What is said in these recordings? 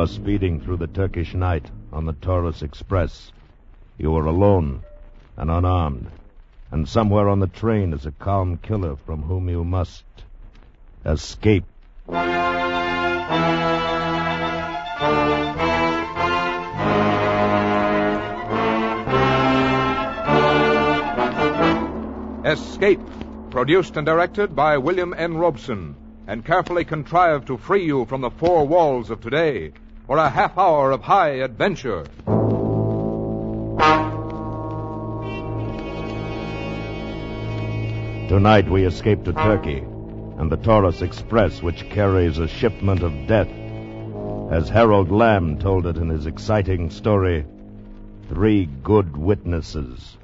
are speeding through the Turkish night on the Taurus Express. You are alone and unarmed, and somewhere on the train is a calm killer from whom you must escape. Escape, produced and directed by William N. Robson, and carefully contrived to free you from the four walls of today for a half hour of high adventure. Tonight we escape to Turkey, and the Taurus Express, which carries a shipment of death, as Harold Lamb told it in his exciting story, Three Good Witnesses.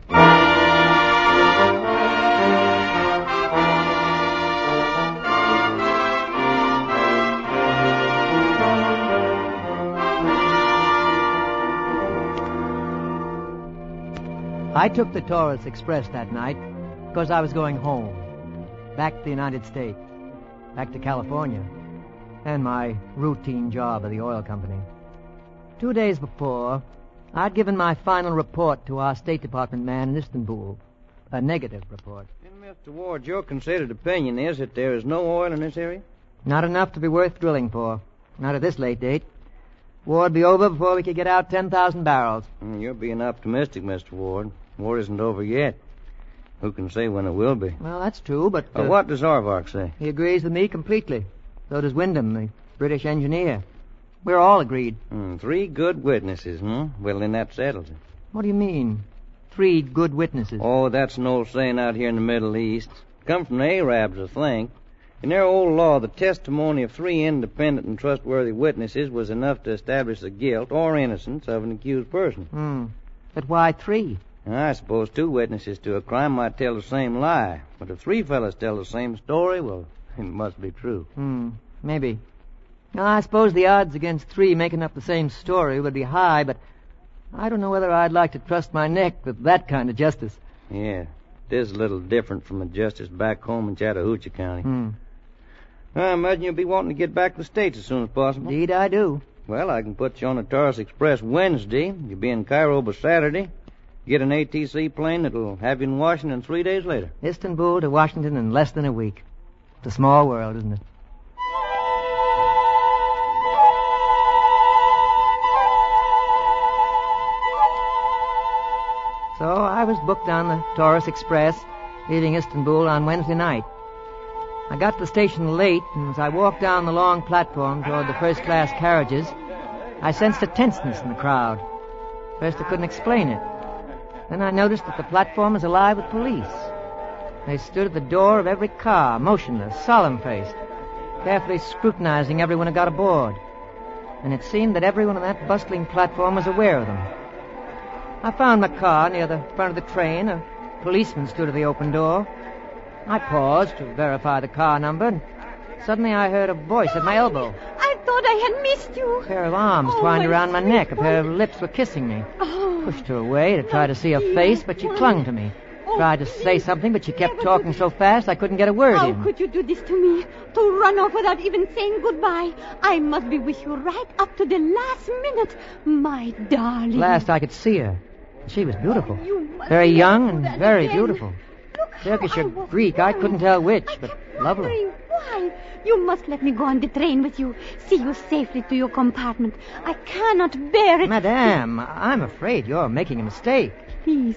I took the Taurus Express that night because I was going home, back to the United States, back to California, and my routine job at the oil company. 2 days before, I'd given my final report to our State Department man in Istanbul, a negative report. And Mr. Ward, your considered opinion is that there is no oil in this area? Not enough to be worth drilling for, not at this late date. War'd be over before we could get out 10,000 barrels. You're being optimistic, Mr. Ward. War isn't over yet. Who can say when it will be? Well, that's true, but... what does Aardvark say? He agrees with me completely. So does Wyndham, the British engineer. We're all agreed. 3 good witnesses, Well, then that settles it. What do you mean, 3 good witnesses? Oh, that's an old saying out here in the Middle East. Come from the Arabs, I think. In their old law, the testimony of 3 independent and trustworthy witnesses was enough to establish the guilt or innocence of an accused person. But why 3? I suppose 2 witnesses to a crime might tell the same lie. But if 3 fellas tell the same story, well, it must be true. Maybe. Now, I suppose the odds against 3 making up the same story would be high, but I don't know whether I'd like to trust my neck with that kind of justice. Yeah, it is a little different from the justice back home in Chattahoochee County. I imagine you'll be wanting to get back to the States as soon as possible. Indeed I do. Well, I can put you on the Taurus Express Wednesday. You'll be in Cairo by Saturday. Get an ATC plane that'll have you in Washington 3 days later. Istanbul to Washington in less than a week. It's a small world, isn't it? So I was booked on the Taurus Express, leaving Istanbul on Wednesday night. I got to the station late, and as I walked down the long platform toward the first-class carriages, I sensed a tenseness in the crowd. First, I couldn't explain it. Then I noticed that the platform was alive with police. They stood at the door of every car, motionless, solemn-faced, carefully scrutinizing everyone who got aboard. And it seemed that everyone on that bustling platform was aware of them. I found my car near the front of the train. A policeman stood at the open door. I paused to verify the car number, and suddenly I heard a voice at my elbow. I thought I had missed you. A pair of arms twined around my neck. A pair of lips were kissing me. Pushed her away to try to see her face, but she clung to me. Tried to say something, but she kept talking so fast I couldn't get a word in. How could you do this to me? To run off without even saying goodbye? I must be with you right up to the last minute, my darling. At last I could see her. She was beautiful. Very young and very beautiful. Turkish or Greek, I couldn't tell which, but lovely. Why? You must let me go on the train with you. See you safely to your compartment. I cannot bear it. Madame, I'm afraid you're making a mistake. Please,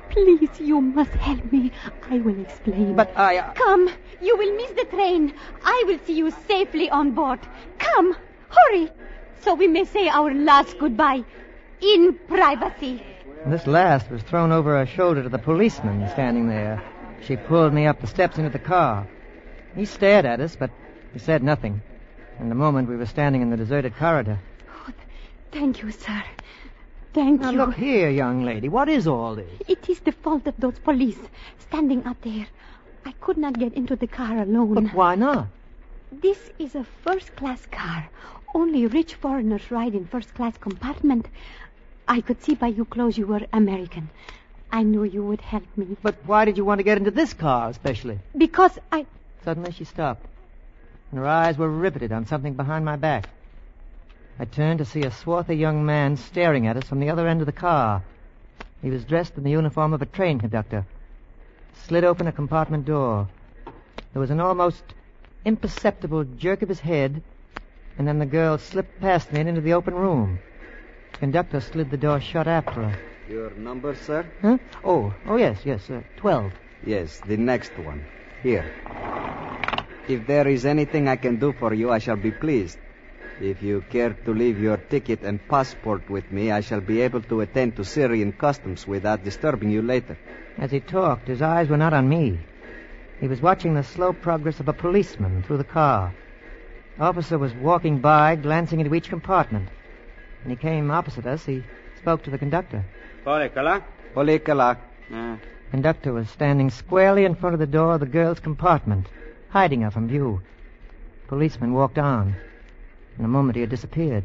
you must help me. I will explain. But Come, you will miss the train. I will see you safely on board. Come, hurry, so we may say our last goodbye in privacy. This last was thrown over her shoulder to the policeman standing there. She pulled me up the steps into the car. He stared at us, but he said nothing. In a moment, we were standing in the deserted corridor. Oh, thank you, sir. Thank you. Now, look here, young lady. What is all this? It is the fault of those police standing out there. I could not get into the car alone. But why not? This is a first-class car. Only rich foreigners ride in first-class compartment. I could see by your clothes you were American. I knew you would help me. But why did you want to get into this car, especially? Because I... Suddenly she stopped, and her eyes were riveted on something behind my back. I turned to see a swarthy young man staring at us from the other end of the car. He was dressed in the uniform of a train conductor. Slid open a compartment door. There was an almost imperceptible jerk of his head, and then the girl slipped past me and into the open room. The conductor slid the door shut after her. Your number, sir? Huh? Oh, yes, 12. Yes, the next one. Here. If there is anything I can do for you, I shall be pleased. If you care to leave your ticket and passport with me, I shall be able to attend to Syrian customs without disturbing you later. As he talked, his eyes were not on me. He was watching the slow progress of a policeman through the car. The officer was walking by, glancing into each compartment. When he came opposite us, he spoke to the conductor. Polikala. Conductor was standing squarely in front of the door of the girl's compartment, hiding her from view. Policeman walked on. In a moment, he had disappeared.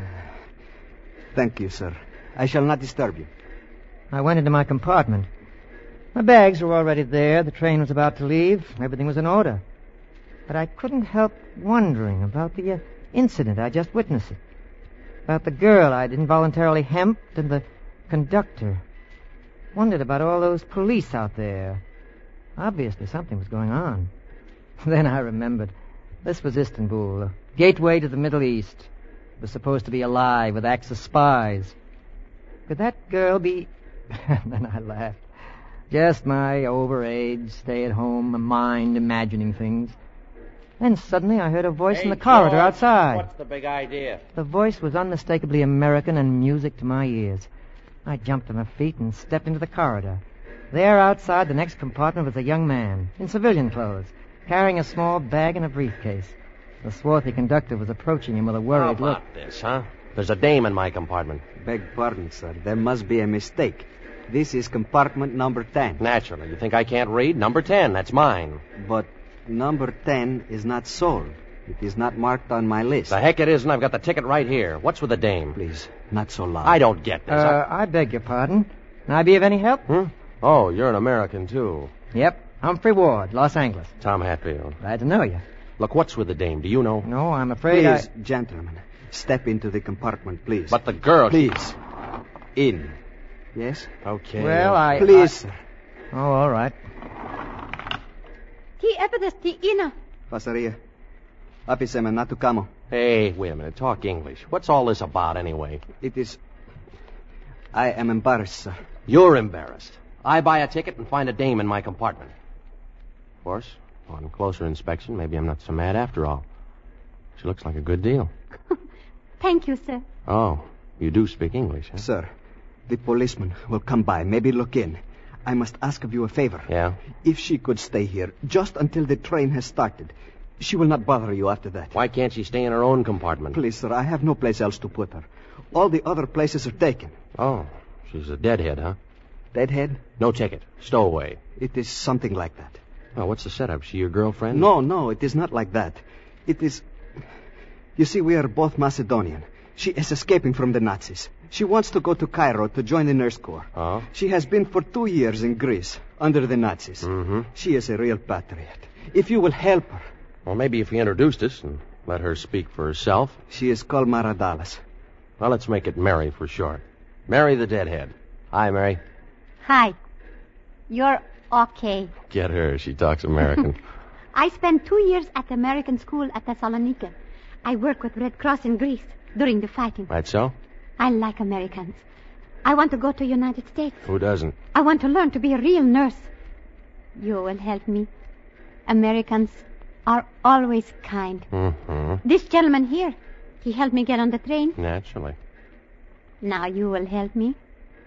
Thank you, sir. I shall not disturb you. I went into my compartment. My bags were already there. The train was about to leave. Everything was in order. But I couldn't help wondering about the incident I just witnessed. About the girl I'd involuntarily hemped and the conductor. Wondered about all those police out there. Obviously, something was going on. Then I remembered. This was Istanbul, the gateway to the Middle East. It was supposed to be alive with acts of spies. Could that girl be... And then I laughed. Just my overage, stay-at-home mind imagining things. Then suddenly I heard a voice in the corridor outside. What's the big idea? The voice was unmistakably American and music to my ears. I jumped to my feet and stepped into the corridor. There outside the next compartment was a young man, in civilian clothes, carrying a small bag and a briefcase. The swarthy conductor was approaching him with a worried look. How about this, huh? There's a dame in my compartment. Beg pardon, sir. There must be a mistake. This is compartment number 10. Naturally. You think I can't read? Number 10, that's mine. But number 10 is not sold. It is not marked on my list. The heck it isn't. I've got the ticket right here. What's with the dame? Please, not so loud. I don't get this. I beg your pardon. Can I be of any help? Oh, you're an American, too. Yep. Humphrey Ward, Los Angeles. Tom Hatfield. Glad to know you. Look, what's with the dame? Do you know? No, I'm afraid Please, gentlemen, step into the compartment, please. But the girl... Please. In. Yes? Okay. Well, Please, sir. Oh, all right. Ti epides ti ina. Pasaria. Apisema natu kamo. Hey, wait a minute. Talk English. What's all this about, anyway? It is... I am embarrassed, sir. You're embarrassed. I buy a ticket and find a dame in my compartment. Of course, on closer inspection, maybe I'm not so mad after all. She looks like a good deal. Thank you, sir. Oh, you do speak English, huh? Sir, the policeman will come by, maybe look in. I must ask of you a favor. Yeah? If she could stay here just until the train has started, she will not bother you after that. Why can't she stay in her own compartment? Please, sir, I have no place else to put her. All the other places are taken. Oh, she's a deadhead, huh? Deadhead? No ticket. Stowaway. It is something like that. Well, what's the setup? She your girlfriend? No, it is not like that. It is... You see, we are both Macedonian. She is escaping from the Nazis. She wants to go to Cairo to join the Nurse Corps. Oh? She has been for 2 years in Greece, under the Nazis. Mm-hmm. She is a real patriot. If you will help her... Well, maybe if you introduced us and let her speak for herself. She is called Maradalis. Well, let's make it Mary for short. Mary the Deadhead. Hi, Mary. Hi. You're okay. Get her. She talks American. I spent 2 years at the American school at Thessalonica. I work with Red Cross in Greece during the fighting. Right so? I like Americans. I want to go to United States. Who doesn't? I want to learn to be a real nurse. You will help me. Americans are always kind. Mm-hmm. This gentleman here, he helped me get on the train. Naturally. Now you will help me.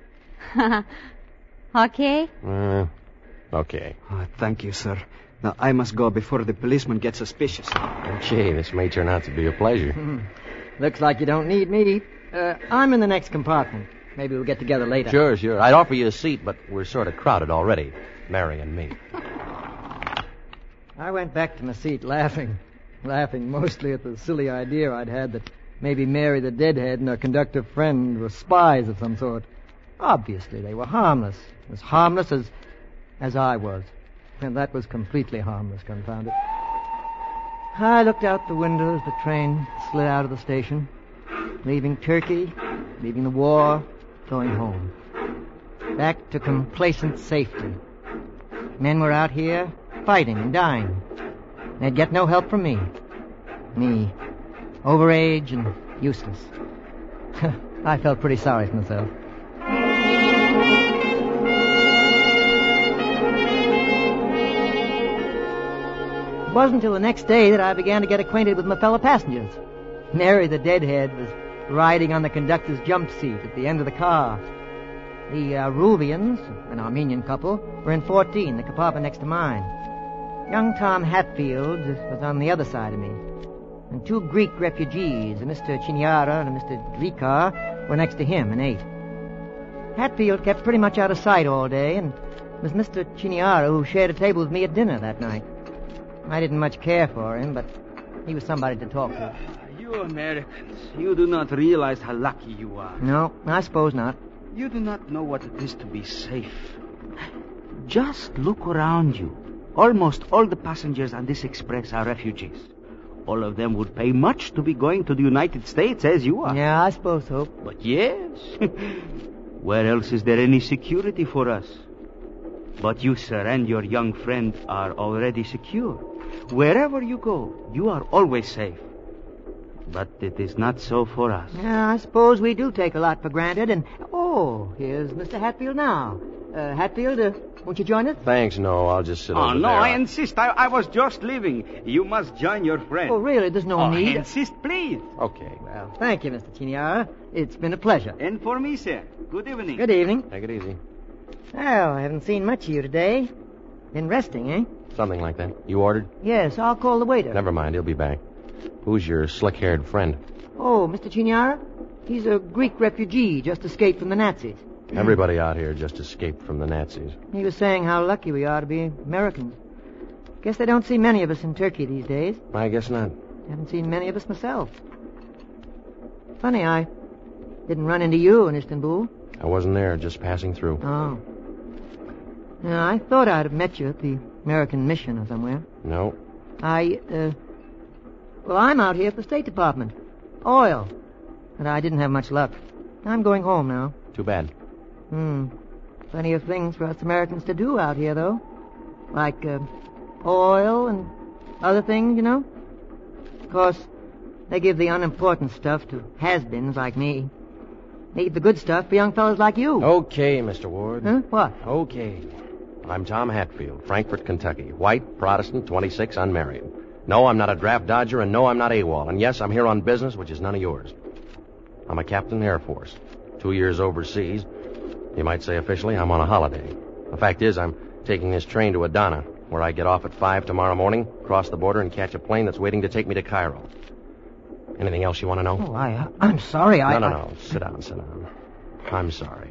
Okay? Okay. Oh, thank you, sir. Now, I must go before the policeman gets suspicious. Okay, this may turn out to be a pleasure. Looks like you don't need me. I'm in the next compartment. Maybe we'll get together later. Sure. I'd offer you a seat, but we're sort of crowded already. Mary and me. I went back to my seat laughing mostly at the silly idea I'd had that maybe Mary the Deadhead and her conductor friend were spies of some sort. Obviously, they were harmless. As harmless as I was. And that was completely harmless, confound it. I looked out the window as the train slid out of the station. Leaving Turkey, leaving the war, going home. Back to complacent safety. Men were out here fighting and dying. They'd get no help from me. Me, overage and useless. I felt pretty sorry for myself. It wasn't until the next day that I began to get acquainted with my fellow passengers. Mary the Deadhead was riding on the conductor's jump seat at the end of the car. The Ruvians, an Armenian couple, were in 14, the compartment next to mine. Young Tom Hatfield was on the other side of me. And 2 Greek refugees, a Mr. Chiniara and a Mr. Drikar, were next to him in 8. Hatfield kept pretty much out of sight all day, and it was Mr. Chiniara who shared a table with me at dinner that night. I didn't much care for him, but he was somebody to talk to. You Americans, you do not realize how lucky you are. No, I suppose not. You do not know what it is to be safe. Just look around you. Almost all the passengers on this express are refugees. All of them would pay much to be going to the United States as you are. Yeah, I suppose so. But yes, where else is there any security for us? But you, sir, and your young friend are already secure. Wherever you go, you are always safe. But it is not so for us. Yeah, I suppose we do take a lot for granted, and... Oh, here's Mr. Hatfield now. Hatfield, won't you join us? Thanks, no. I'll just sit over no, there. I insist. I was just leaving. You must join your friend. Oh, really? There's no need? I insist, please. Okay. Well, thank you, Mr. Chiniara. It's been a pleasure. And for me, sir. Good evening. Good evening. Take it easy. Well, I haven't seen much of you today. Been resting, eh? Something like that. You ordered? Yes, I'll call the waiter. Never mind. He'll be back. Who's your slick-haired friend? Oh, Mr. Chiniara? He's a Greek refugee, just escaped from the Nazis. Everybody out here just escaped from the Nazis. He was saying how lucky we are to be Americans. Guess they don't see many of us in Turkey these days. I guess not. Haven't seen many of us myself. Funny, I didn't run into you in Istanbul. I wasn't there, just passing through. Oh. Yeah, I thought I'd have met you at the American mission or somewhere. No. Well, I'm out here at the State Department. Oil. But I didn't have much luck. I'm going home now. Too bad. Plenty of things for us Americans to do out here, though. Like, oil and other things, you know. Of course, they give the unimportant stuff to has-beens like me. Leave the good stuff for young fellas like you. Okay, Mr. Ward. Huh? What? Okay. I'm Tom Hatfield, Frankfort, Kentucky. White, Protestant, 26, unmarried. No, I'm not a draft dodger, and no, I'm not AWOL. And yes, I'm here on business, which is none of yours. I'm a captain Air Force. 2 years overseas. You might say officially I'm on a holiday. The fact is, I'm taking this train to Adana, where I get off at 5 tomorrow morning, cross the border, and catch a plane that's waiting to take me to Cairo. Anything else you want to know? Oh, I'm sorry. No. Sit down. I'm sorry.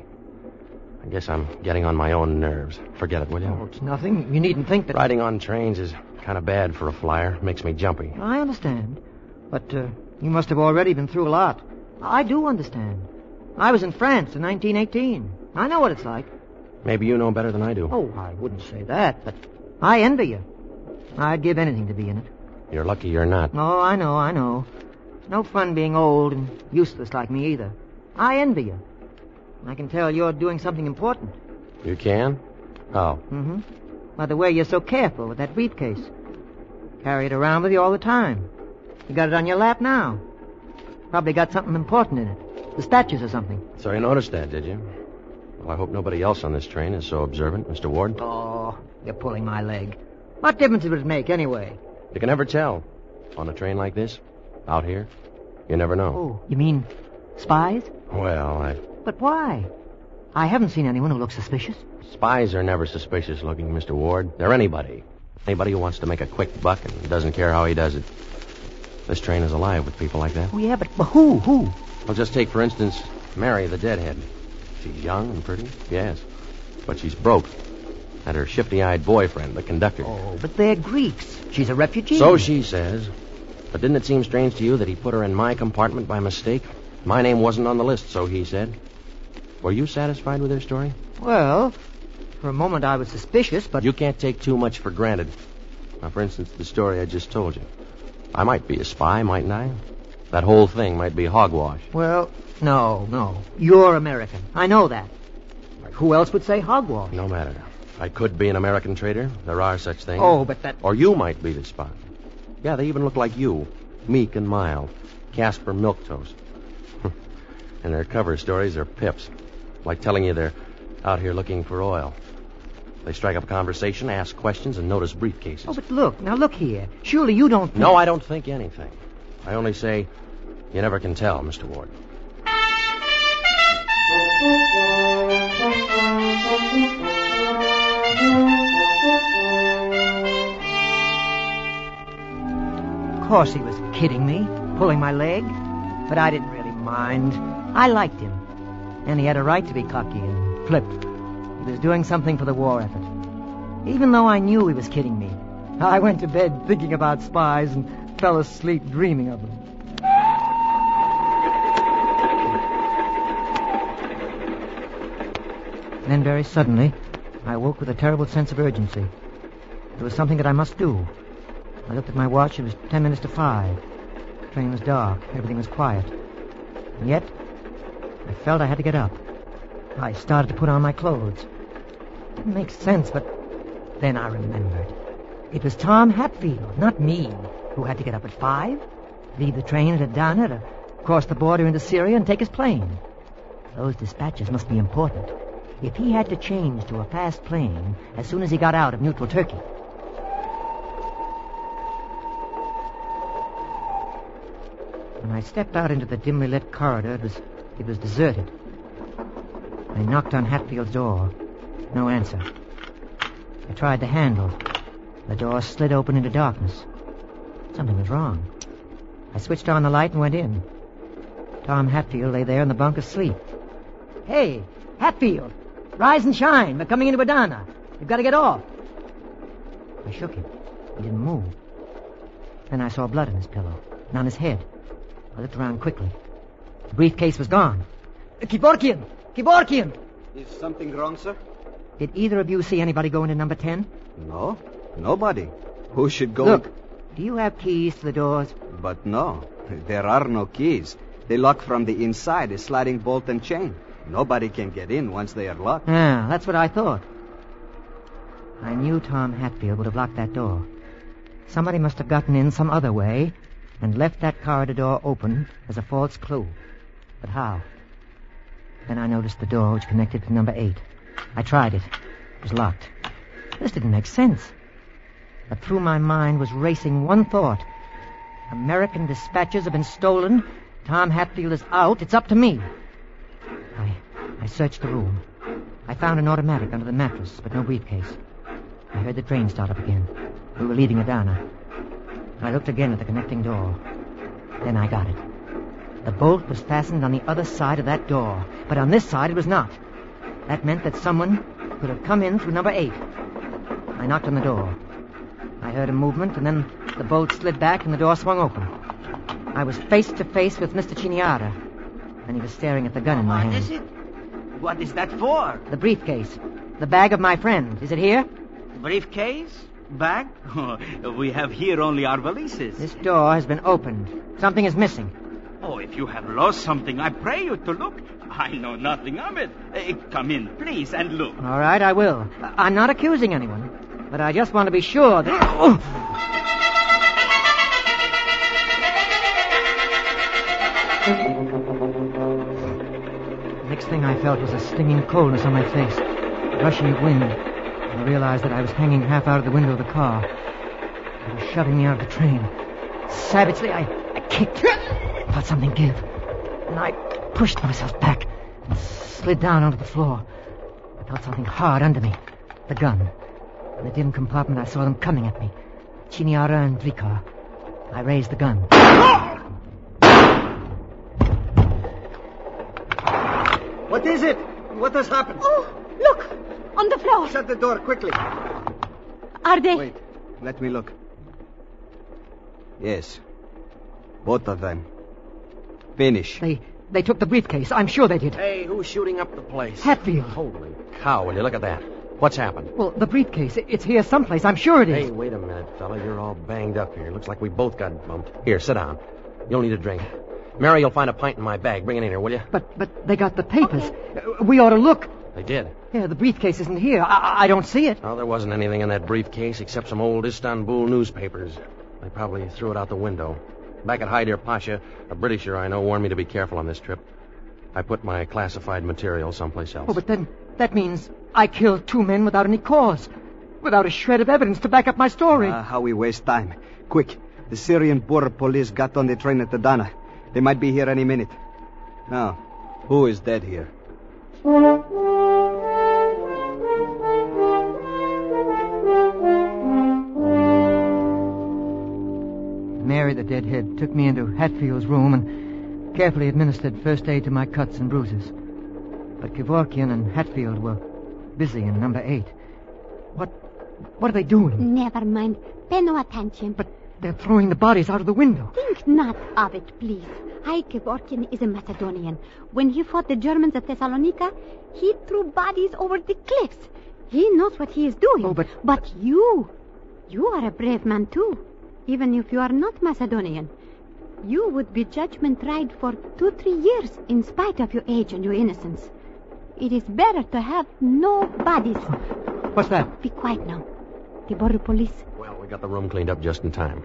I guess I'm getting on my own nerves. Forget it, will you? Oh, it's nothing. You needn't think that... Riding on trains is kind of bad for a flyer. Makes me jumpy. I understand. But you must have already been through a lot. I do understand. I was in France in 1918. I know what it's like. Maybe you know better than I do. Oh, I wouldn't say that, but I envy you. I'd give anything to be in it. You're lucky you're not. Oh, I know. It's no fun being old and useless like me either. I envy you. I can tell you're doing something important. You can? How? Mm-hmm. By the way, you're so careful with that briefcase. Carry it around with you all the time. You got it on your lap now. Probably got something important in it. Dispatches or something. So you noticed that, did you? Well, I hope nobody else on this train is so observant, Mr. Ward. Oh, you're pulling my leg. What difference would it make, anyway? You can never tell. On a train like this, out here, you never know. Oh, you mean spies? Well, But why? I haven't seen anyone who looks suspicious. Spies are never suspicious looking, Mr. Ward. They're anybody. Anybody who wants to make a quick buck and doesn't care how he does it. This train is alive with people like that. Oh, yeah, but who? Well, just take, for instance, Mary the Deadhead. She's young and pretty, yes. But she's broke. And her shifty-eyed boyfriend, the conductor. Oh, but they're Greeks. She's a refugee. So she says. But didn't it seem strange to you that he put her in my compartment by mistake? My name wasn't on the list, so he said. Were you satisfied with her story? Well, for a moment I was suspicious, but... You can't take too much for granted. Now, for instance, the story I just told you. I might be a spy, mightn't I? That whole thing might be hogwash. Well, no. You're American. I know that. Who else would say hogwash? No matter. I could be an American trader. There are such things. Oh, but that... Or you might be the spot. Yeah, they even look like you. Meek and mild. Casper Milquetoast. And their cover stories are pips. Like telling you they're out here looking for oil. They strike up a conversation, ask questions, and notice briefcases. Oh, but look here. Surely you don't think... No, I don't think anything. I only say, you never can tell, Mr. Ward. Of course he was kidding me, pulling my leg. But I didn't really mind. I liked him. And he had a right to be cocky and flipped. He was doing something for the war effort. Even though I knew he was kidding me, I went to bed thinking about spies and fell asleep dreaming of them. Then very suddenly, I woke with a terrible sense of urgency. There was something that I must do. I looked at my watch. It was 10 minutes to 5. The train was dark. Everything was quiet. And yet, I felt I had to get up. I started to put on my clothes. Didn't make sense, but then I remembered. It was Tom Hatfield, not me, who had to get up at 5, leave the train at Adana to cross the border into Syria and take his plane. Those dispatches must be important. If he had to change to a fast plane as soon as he got out of neutral Turkey. When I stepped out into the dimly lit corridor, it was deserted. I knocked on Hatfield's door. No answer. I tried the handle. The door slid open into darkness. Something was wrong. I switched on the light and went in. Tom Hatfield lay there in the bunk asleep. Hey, Hatfield! Rise and shine. We're coming into Adana. You've got to get off. I shook him. He didn't move. Then I saw blood on his pillow and on his head. I looked around quickly. The briefcase was gone. Kevorkian! Kevorkian! Is something wrong, sir? Did either of you see anybody go into number 10? No, nobody. Who should go... Look, do you have keys to the doors? But no, there are no keys. They lock from the inside, a sliding bolt and chain. Nobody can get in once they are locked. Yeah, that's what I thought. I knew Tom Hatfield would have locked that door. Somebody must have gotten in some other way and left that corridor door open as a false clue. But how? Then I noticed the door which connected to number 8. I tried it. It was locked. This didn't make sense. But through my mind was racing one thought. American dispatches have been stolen. Tom Hatfield is out. It's up to me. I searched the room. I found an automatic under the mattress, but no briefcase. I heard the train start up again. We were leaving Adana. I looked again at the connecting door. Then I got it. The bolt was fastened on the other side of that door, but on this side it was not. That meant that someone could have come in through number 8. I knocked on the door. I heard a movement, and then the bolt slid back and the door swung open. I was face to face with Mr. Chiniara, and he was staring at the gun in my hand. What is it? What is that for? The briefcase. The bag of my friend. Is it here? Briefcase? Bag? We have here only our valises. This door has been opened. Something is missing. Oh, if you have lost something, I pray you to look. I know nothing of it. Come in, please, and look. All right, I will. I'm not accusing anyone, but I just want to be sure that... The next thing I felt was a stinging coldness on my face, rushing of wind. I realized that I was hanging half out of the window of the car. They were shoving me out of the train. Savagely, I kicked. Felt something give. And I pushed myself back and slid down onto the floor. I felt something hard under me. The gun. In the dim compartment, I saw them coming at me. Chiniara and Drikar. I raised the gun. What is it? What has happened? Oh, look! On the floor. Shut the door quickly. Are they... Wait, let me look. Yes. Both of them. Finish. They took the briefcase. I'm sure they did. Hey, who's shooting up the place? Hatfield. Holy cow, will you look at that? What's happened? Well, the briefcase. It's here someplace. I'm sure it is. Hey, wait a minute, fella. You're all banged up here. Looks like we both got bumped. Here, sit down. You'll need a drink. Mary, you'll find a pint in my bag. Bring it in here, will you? But they got the papers. We ought to look. They did. Yeah, the briefcase isn't here. I don't see it. Oh, there wasn't anything in that briefcase except some old Istanbul newspapers. They probably threw it out the window. Back at Hyder Pasha, a Britisher I know warned me to be careful on this trip. I put my classified material someplace else. Oh, but then that means I killed 2 men without any cause. Without a shred of evidence to back up my story. How we waste time. Quick, the Syrian border police got on the train at Adana. They might be here any minute. Now, who is dead here? Mary, the deadhead, took me into Hatfield's room and carefully administered first aid to my cuts and bruises. But Kevorkian and Hatfield were busy in number 8. What are they doing? Never mind. Pay no attention. But they're throwing the bodies out of the window. Think not of it, please. Kevorkian is a Macedonian. When he fought the Germans at Thessalonica, he threw bodies over the cliffs. He knows what he is doing. Oh, but you are a brave man, too. Even if you are not Macedonian. You would be judgment tried for 2-3 years in spite of your age and your innocence. It is better to have no bodies. What's that? Be quiet now. The border police. Well, we got the room cleaned up just in time.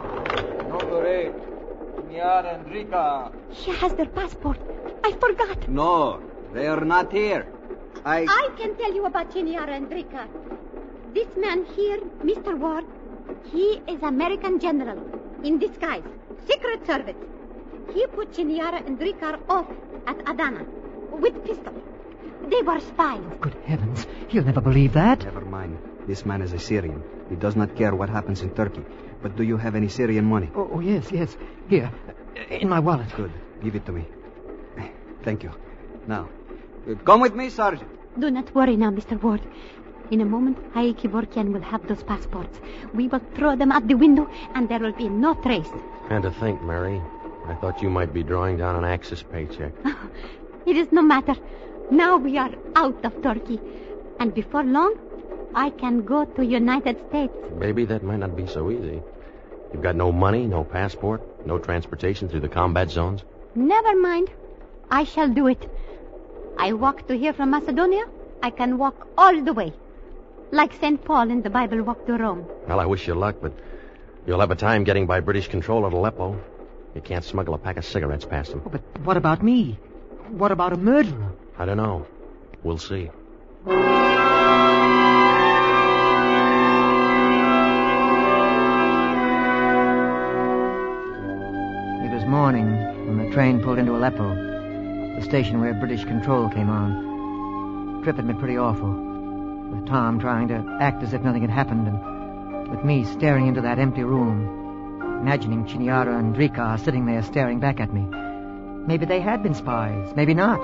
Number 8, Niara and Rika. She has their passport. I forgot. No, they are not here. I can tell you about Chiniara and Rika. This man here, Mr. Ward, he is American general in disguise. Secret Service. He put Chiniara and Rika off at Adana with pistol. They were spies. Good heavens. He'll never believe that. Never mind. This man is a Syrian. He does not care what happens in Turkey. But do you have any Syrian money? Oh, yes. Here, in my wallet. Good. Give it to me. Thank you. Now, come with me, Sergeant. Do not worry now, Mr. Ward. In a moment, Hayek Kevorkian will have those passports. We will throw them out the window, and there will be no trace. And to think, Mary, I thought you might be drawing down an Axis paycheck. It is no matter. Now we are out of Turkey. And before long, I can go to United States. Baby, that might not be so easy. You've got no money, no passport, no transportation through the combat zones. Never mind. I shall do it. I walk to here from Macedonia. I can walk all the way. Like St. Paul in the Bible walked to Rome. Well, I wish you luck, but you'll have a time getting by British control at Aleppo. You can't smuggle a pack of cigarettes past them. Oh, but what about me? What about a murderer? I don't know. We'll see. It was morning when the train pulled into Aleppo, the station where British control came on. The trip had been pretty awful, with Tom trying to act as if nothing had happened, and with me staring into that empty room, imagining Chiniara and Rika sitting there staring back at me. Maybe they had been spies, maybe not.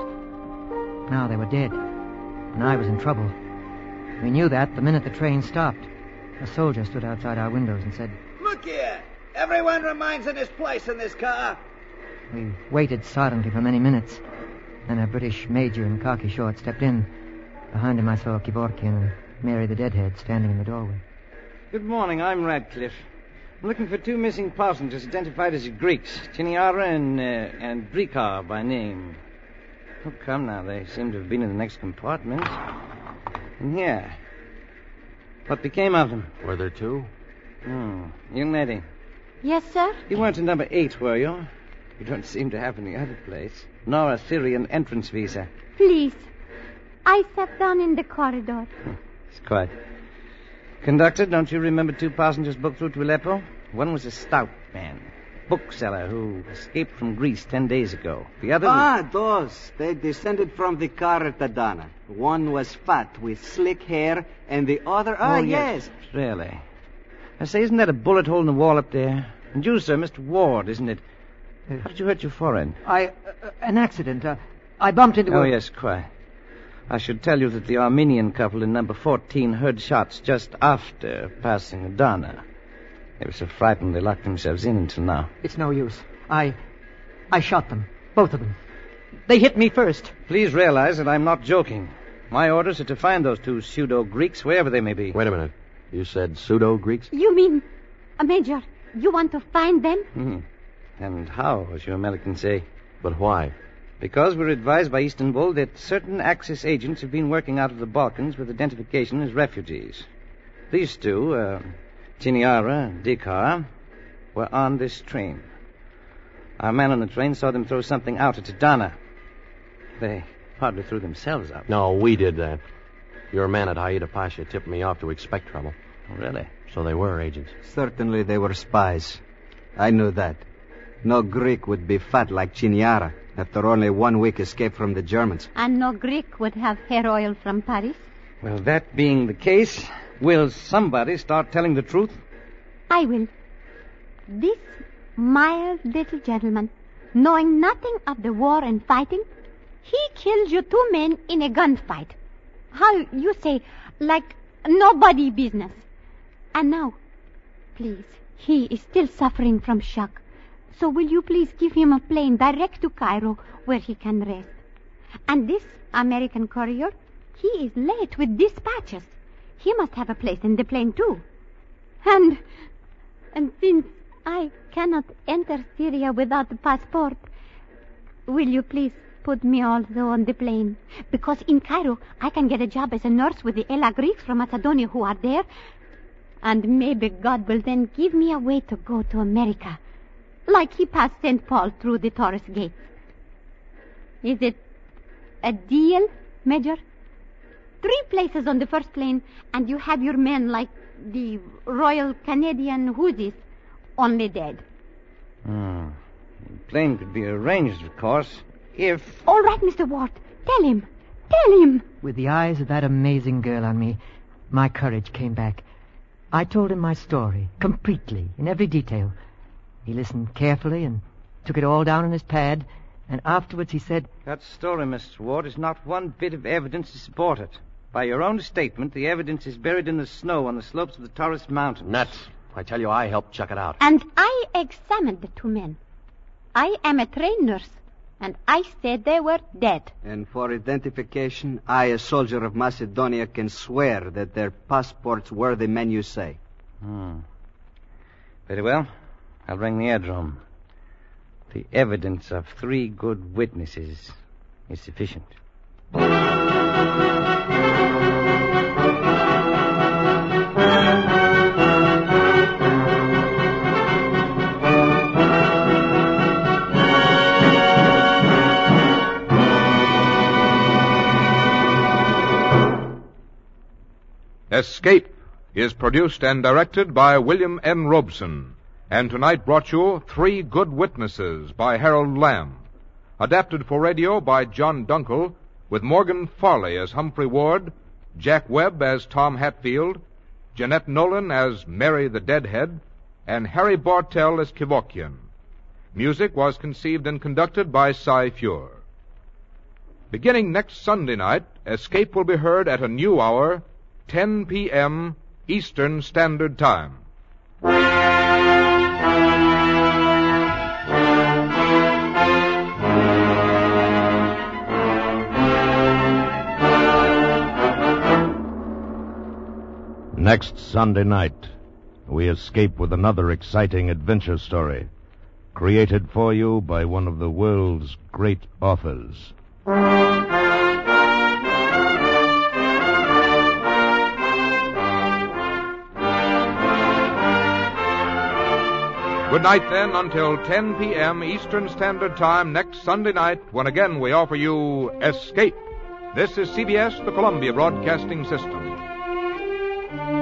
Now they were dead, and I was in trouble. We knew that the minute the train stopped. A soldier stood outside our windows and said, "Look here. Everyone remains in his place in this car." We waited silently for many minutes. Then a British major in khaki shorts stepped in. Behind him I saw Kevorkian and Mary the Deadhead standing in the doorway. Good morning, I'm Radcliffe. I'm looking for 2 missing passengers identified as Greeks, Chiniara and Rika by name. Oh, come now, they seem to have been in the next compartment. And here. What became of them? Were there 2? Young lady. Yes, sir? You weren't in number 8, were you? You don't seem to have any other place. Nor a Syrian entrance visa. Please. I sat down in the corridor. It's quiet. Conductor, don't you remember 2 passengers booked through to Aleppo? One was a stout man, bookseller, who escaped from Greece 10 days ago. The other was... those. They descended from the car at Adana. One was fat with slick hair, and the other... yes. Really? I say, isn't that a bullet hole in the wall up there? And you, sir, Mr. Ward, isn't it? How did you hurt your forehead? An accident. I bumped into Oh, yes, quite. I should tell you that the Armenian couple in number 14 heard shots just after passing Adana. They were so frightened they locked themselves in until now. It's no use. I shot them. Both of them. They hit me first. Please realize that I'm not joking. My orders are to find those 2 pseudo-Greeks, wherever they may be. Wait a minute. You said pseudo-Greeks? You mean, Major, you want to find them? Mm-hmm. And how, as you Americans say. But why? Because we're advised by Istanbul that certain Axis agents have been working out of the Balkans with identification as refugees. These two, Chiniara and Dikar, were on this train. Our man on the train saw them throw something out at Adana. They hardly threw themselves out. No, we did that. Your man at Haida Pasha tipped me off to expect trouble. Oh, really? So they were agents. Certainly they were spies. I knew that. No Greek would be fat like Chiniara after only 1 week escape from the Germans. And no Greek would have hair oil from Paris. Well, that being the case, will somebody start telling the truth? I will. This mild little gentleman, knowing nothing of the war and fighting, he killed you 2 men in a gunfight. How you say, like nobody business. And now, please, he is still suffering from shock. So will you please give him a plane direct to Cairo where he can rest? And this American courier, he is late with dispatches. He must have a place in the plane too. And since I cannot enter Syria without the passport, will you please put me also on the plane? Because in Cairo, I can get a job as a nurse with the Ella Greeks from Macedonia who are there. And maybe God will then give me a way to go to America, like he passed St. Paul through the Taurus gates. Is it a deal, Major? 3 places on the first plane, and you have your men like the Royal Canadian Houthis, only dead. The plane could be arranged, of course, if... All right, Mr. Ward. Tell him. Tell him. With the eyes of that amazing girl on me, my courage came back. I told him my story, completely, in every detail. He listened carefully and took it all down on his pad, and afterwards he said... That story, Mr. Ward, is not one bit of evidence to support it. By your own statement, the evidence is buried in the snow on the slopes of the Taurus Mountains. Nuts. I tell you, I helped chuck it out. And I examined the 2 men. I am a trained nurse, and I said they were dead. And for identification, I, a soldier of Macedonia, can swear that their passports were the men you say. Very well. I'll ring the aerodrome. The evidence of 3 good witnesses is sufficient. Escape is produced and directed by William N. Robeson, and tonight brought you 3 Good Witnesses by Harold Lamb, adapted for radio by John Dunkel, with Morgan Farley as Humphrey Ward, Jack Webb as Tom Hatfield, Jeanette Nolan as Mary the Deadhead, and Harry Bartell as Kevorkian. Music was conceived and conducted by Cy Fure. Beginning next Sunday night, Escape will be heard at a new hour, 10 p.m. Eastern Standard Time. Next Sunday night, we escape with another exciting adventure story, created for you by one of the world's great authors. Good night, then, until 10 p.m. Eastern Standard Time next Sunday night, when again we offer you Escape. This is CBS, the Columbia Broadcasting System.